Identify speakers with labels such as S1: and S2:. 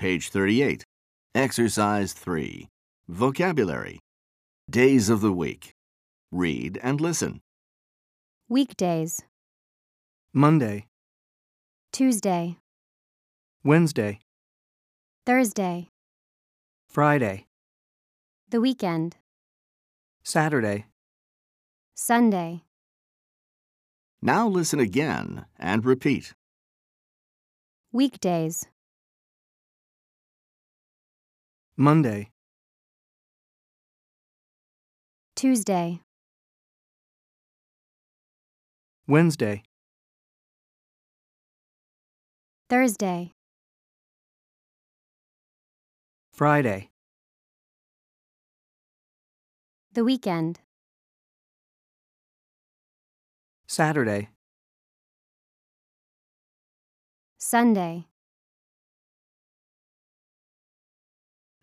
S1: page 38. Exercise 3. Vocabulary. Days of the week. Read and listen.
S2: Weekdays,
S3: Monday,
S2: Tuesday,
S3: Wednesday,
S2: Thursday,
S3: Friday,
S2: the weekend,
S3: Saturday,
S2: Sunday,
S1: Now listen again and repeat.
S2: weekdays,
S3: Monday,
S2: Tuesday,
S3: Wednesday,
S2: Thursday,
S3: Friday,
S2: the weekend,
S3: Saturday,
S2: Sunday.